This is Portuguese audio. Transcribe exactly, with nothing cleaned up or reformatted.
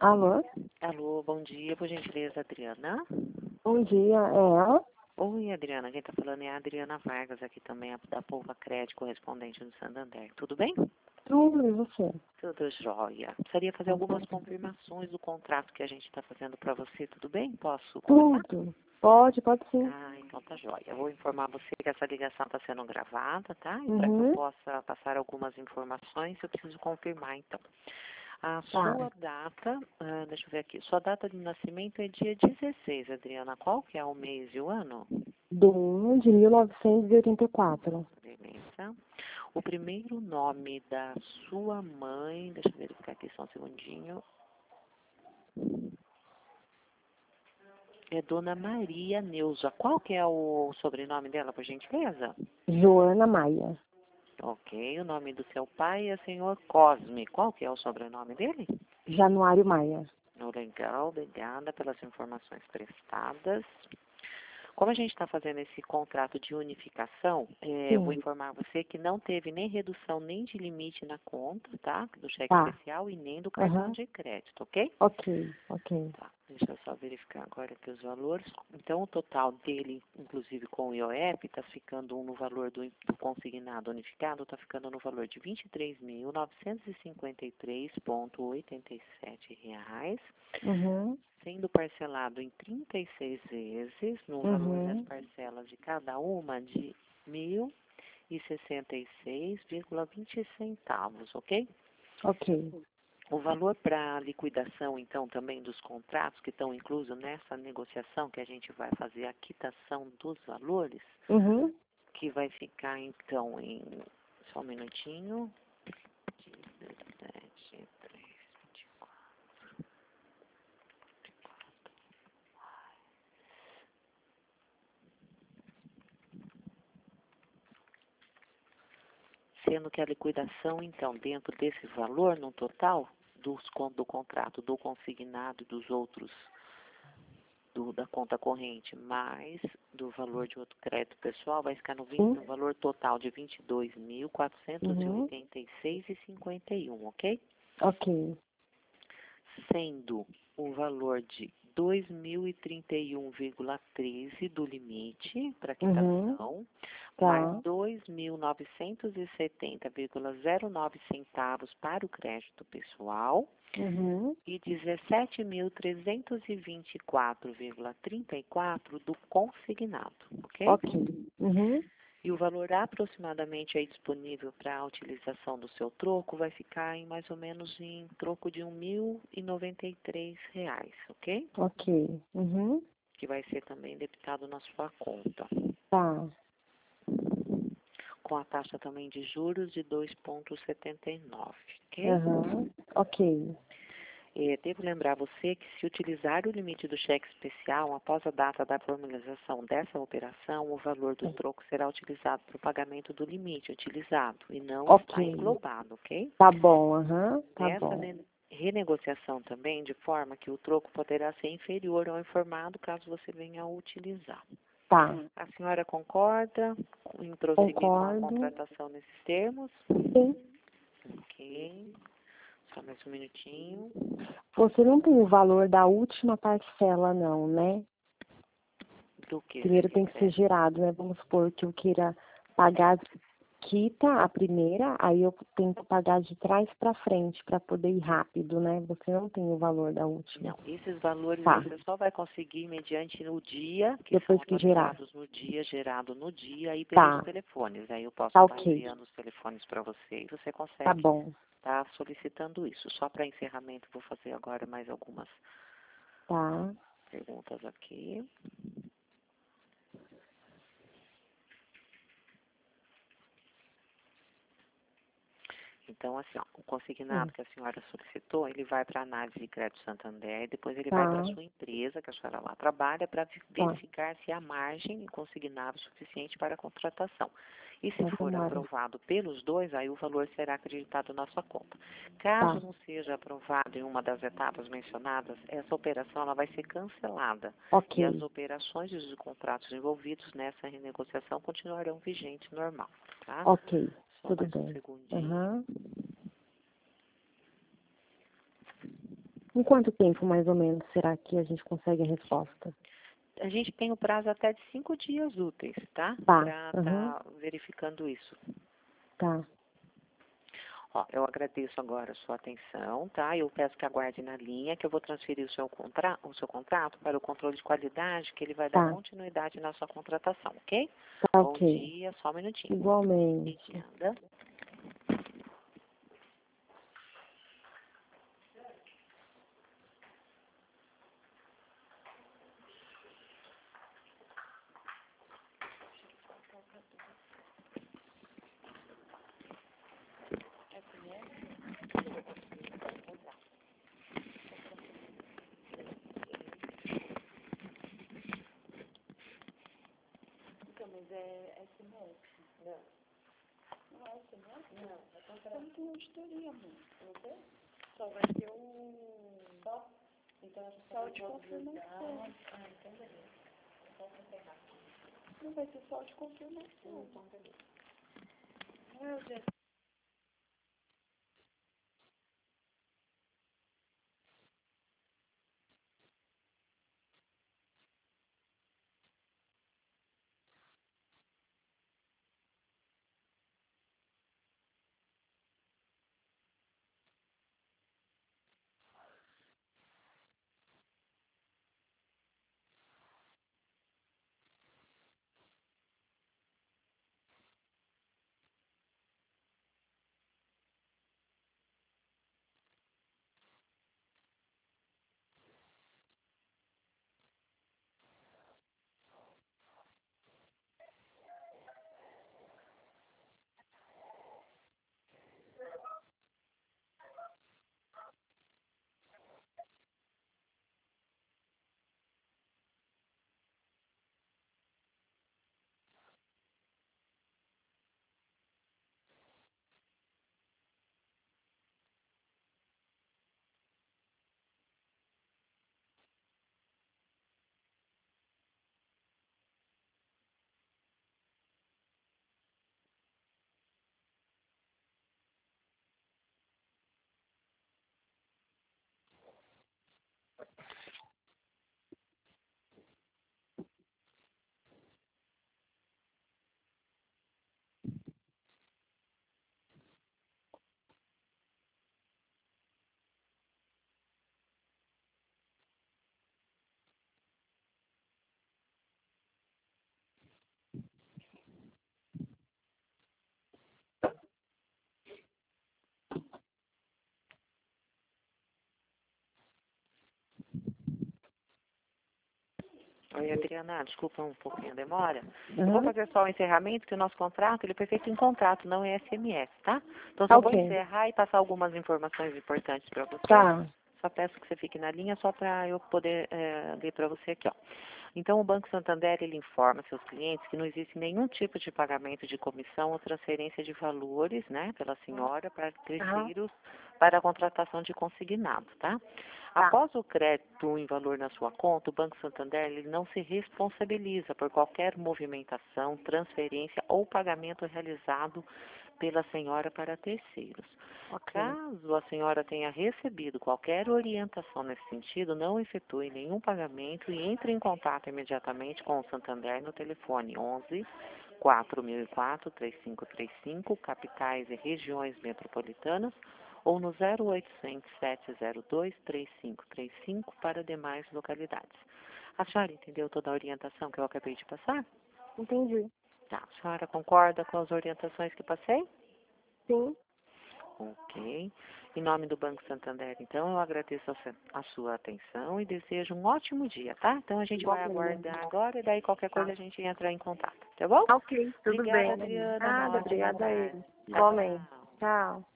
Alô? Alô, bom dia, por gentileza, Adriana. Bom dia, é ela? Oi, Adriana, quem está falando é a Adriana Vargas, aqui também, da Polva Crédito, correspondente do Santander. Tudo bem? Tudo, e você? Tudo jóia. Precisaria fazer algumas confirmações do contrato que a gente está fazendo para você, tudo bem? Posso começar? Tudo. Pode, pode sim. Ah, então tá jóia. Eu vou informar você que essa ligação está sendo gravada, tá? E para que eu Uhum. possa passar algumas informações, eu preciso confirmar, então. A Tá. sua data, ah, deixa eu ver aqui, sua data de nascimento é dia dezesseis, Adriana. Qual que é o mês e o ano? Do um de mil novecentos e oitenta e quatro. Beleza. O primeiro nome da sua mãe, deixa eu verificar aqui só um segundinho. É Dona Maria Neuza. Qual que é o sobrenome dela, por gentileza? Joana Maia. Ok, o nome do seu pai é senhor Cosme. Qual que é o sobrenome dele? Januário Maia. Oh, legal, obrigada pelas informações prestadas. Como a gente está fazendo esse contrato de unificação, é, eu vou Sim. informar você que não teve nem redução nem de limite na conta, tá? Do cheque Tá. especial e nem do cartão Aham. de crédito, ok? Ok, ok. Tá, deixa eu só verificar agora aqui os valores. Então, o total dele, inclusive com o I O F, está ficando no valor do, do consignado unificado, está ficando no valor de vinte e três mil novecentos e cinquenta e três vírgula oitenta e sete reais, Uhum. sendo parcelado em trinta e seis vezes, no valor das Uhum. parcelas de cada uma de mil e sessenta e seis vírgula vinte centavos, ok? Ok. O valor para liquidação, então, também dos contratos que estão inclusos nessa negociação que a gente vai fazer a quitação dos valores, Uhum. que vai ficar, então, em... Só um minutinho. dezessete, três, vinte e quatro. Sendo que a liquidação, então, dentro desse valor, no total, dos, con- do contrato, do consignado e dos outros, do, da conta corrente, mais do valor de outro crédito pessoal, vai ficar no, vinte, Sim. no valor total de vinte e dois mil quatrocentos e Uhum. oitenta e seis vírgula cinquenta e um, ok? Ok. Sendo o valor de dois mil e trinta e um vírgula treze do limite para Uhum. quitação, mais Tá. dois mil novecentos e setenta vírgula zero nove centavos para o crédito pessoal Uhum. e dezessete mil trezentos e vinte e quatro vírgula trinta e quatro do consignado, ok? Ok. Uhum. E o valor aproximadamente aí disponível para a utilização do seu troco vai ficar em mais ou menos em troco de um mil e noventa e três reais, ok? Ok. Uhum. Que vai ser também debitado na sua conta, Tá. com a taxa também de juros de dois vírgula setenta e nove, ok? Aham. Ok. É, devo lembrar você que se utilizar o limite do cheque especial após a data da formalização dessa operação, o valor do troco será utilizado para o pagamento do limite utilizado e não está Ok. englobado, ok? Tá bom, aham, tá Nessa bom. ne- renegociação também, de forma que o troco poderá ser inferior ao informado caso você venha a utilizar. Tá, A senhora concorda em prosseguir com a concordo. contratação nesses termos? Sim. Ok. Só mais um minutinho. Você não tem o valor da última parcela, não, né? Do que Primeiro você tem que ser quer? gerado, né? Vamos supor que eu queira pagar, quita a primeira, aí eu tenho que pagar de trás para frente para poder ir rápido, né? Você não tem o valor da última. Não, esses valores Tá, você só vai conseguir mediante no dia, que são depois que gerar. atualizados no dia, gerado no dia e pelos Tá, telefones. Aí eu posso tá estar ok. enviando os telefones para você e você Tá consegue bom. estar solicitando isso. Só para encerramento, vou fazer agora mais algumas Tá. perguntas aqui. Então, assim, ó, o Hum, consignado que a senhora solicitou, ele vai para a análise de crédito Santander, depois ele vai para a Tá, sua empresa, que a senhora lá trabalha, para tá. verificar se há margem consignável suficiente para a contratação. E se Então, for tomara. aprovado pelos dois, aí o valor será acreditado na sua conta. Caso Tá, não seja aprovado em uma das etapas mencionadas, essa operação ela vai ser cancelada. E as ok. operações e os contratos envolvidos nessa renegociação continuarão vigentes normal, tá? Ok, Só tudo mais um bem. segundinho. Aham. Em quanto tempo, mais ou menos, será que a gente consegue a resposta? A gente tem o prazo até de cinco dias úteis, tá? Tá. Para estar Uhum. tá verificando isso. Tá. Ó, eu agradeço agora a sua atenção, tá? Eu peço que aguarde na linha, que eu vou transferir o seu, contra... o seu contrato para o controle de qualidade, que ele vai dar Tá. continuidade na sua contratação, ok? Tá, Bom ok. dia, só um minutinho. Igualmente. Obrigada. Então, mas é S M S? Não. Não é S M S? Não, é contrato. Não tem auditoria, amor. Não tem? Só vai ter um... Só? Então, só de confirmação. Ah, então beleza. Posso encerrar. Não vai ser só de confirmação. Então, beleza. Meu Deus. Oi, Adriana, desculpa um pouquinho a demora. Eu vou Uhum. fazer só o encerramento, porque o nosso contrato, ele foi feito em contrato, não é S M S, tá? Então, Tá, só vou ok. encerrar e passar algumas informações importantes para você. Tá. Só peço que você fique na linha, só para eu poder é, ler para você aqui, ó. Então, o Banco Santander, ele informa seus clientes que não existe nenhum tipo de pagamento de comissão ou transferência de valores, né, pela senhora para terceiros para a contratação de consignado, tá? Tá. Após o crédito em valor na sua conta, o Banco Santander ele não se responsabiliza por qualquer movimentação, transferência ou pagamento realizado pela senhora para terceiros. Ok. Caso a senhora tenha recebido qualquer orientação nesse sentido, não efetue nenhum pagamento e entre em contato imediatamente com o Santander no telefone onze, quatro mil e quatro, três cinco três cinco, capitais e regiões metropolitanas, ou no zero oitocentos, sete zero dois, três cinco três cinco para demais localidades. A senhora entendeu toda a orientação que eu acabei de passar? Entendi. Tá. A senhora concorda com as orientações que passei? Sim. Ok. Em nome do Banco Santander, então, eu agradeço a sua, a sua atenção e desejo um ótimo dia, tá? Então, a gente vai Igualmente. aguardar agora e daí qualquer Tá. coisa a gente entra em contato, tá bom? Ok, tudo Obrigada, bem. Adriana. Uma Nada, ótima obrigada a tarde. ele. Tchau, Igualmente. tchau. Tchau.